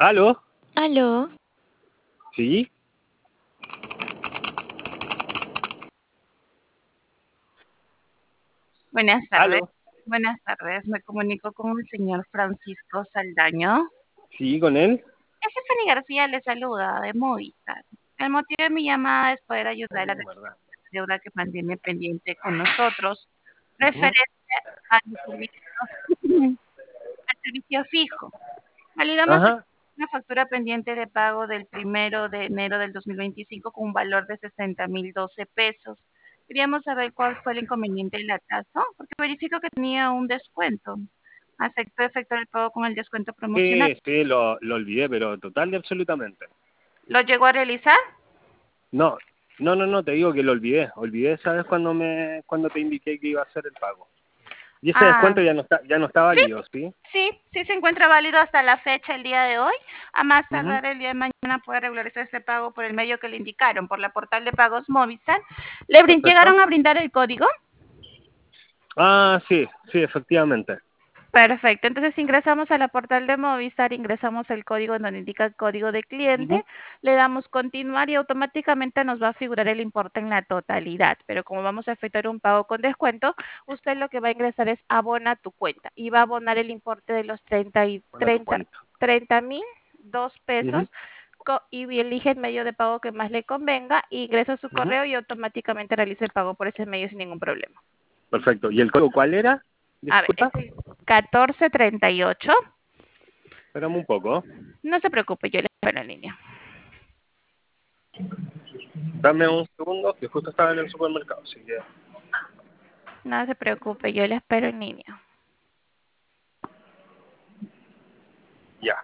¿Aló? Aló, ¿Sí? Buenas tardes. ¿Aló? Buenas tardes. Me comunico con el señor Francisco Saldaño. ¿Sí, con él? Stephanie García le saluda de Movistar. El motivo de mi llamada es poder ayudar a la ¿Verdad? deuda que mantiene pendiente con nosotros, Ujú. referente al al servicio fijo. Validamos Ajá. una factura pendiente de pago del 1 de enero del 2025 con un valor de 60.012 pesos. Queríamos saber cuál fue el inconveniente del atraso, porque verifico que tenía un descuento. ¿Aceptó efectuar el pago con el descuento promocional? Sí, lo olvidé, pero total y absolutamente. ¿Lo llegó a realizar? No, no, te digo que lo olvidé. Olvidé, ¿sabes? Cuando te indiqué que iba a hacer el pago. Y ese Ah, descuento ya no está sí, válido, ¿sí? sí se encuentra válido hasta la fecha, el día de hoy. A más Ujú. tardar el día de mañana puede regularizar este pago por el medio que le indicaron, por la portal de pagos Movistar. Perfecto. ¿Llegaron a brindar el código? Ah, sí, efectivamente. Perfecto, entonces ingresamos a la portal de Movistar, ingresamos el código en donde indica el código de cliente, Ujú. le damos continuar y automáticamente nos va a figurar el importe en la totalidad. Pero como vamos a efectuar un pago con descuento, usted lo que va a ingresar es abona tu cuenta y va a abonar el importe de los Pon a tu cuenta. 30.002 pesos Ujú, y elige el medio de pago que más le convenga, ingresa su ujú. correo y automáticamente realiza el pago por ese medio sin ningún problema. Perfecto. ¿Y el código cuál era? A ver, Disculpa. es el 1438. Espérame un poco. No se preocupe, yo le espero en línea. Dame un segundo, que justo estaba en el supermercado, así que... No se preocupe, yo le espero en línea. Ya.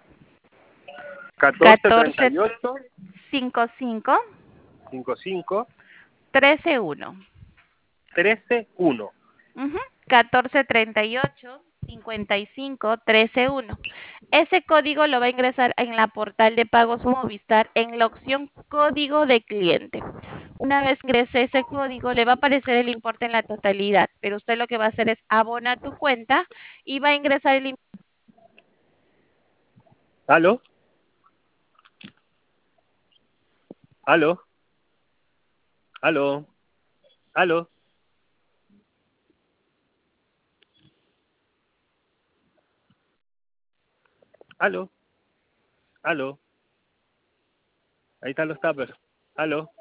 1438 1455 55 131. 131. 1438 55 131. Ese código lo va a ingresar en la portal de pagos Movistar en la opción código de cliente. Una vez ingrese ese código, le va a aparecer el importe en la totalidad, pero usted lo que va a hacer es abonar tu cuenta y va a ingresar el importe. ¿Aló? ¿Aló? ¿Aló? ¿Aló? ¿Aló? ¿Aló? Ahí están los tuppers. ¿Aló?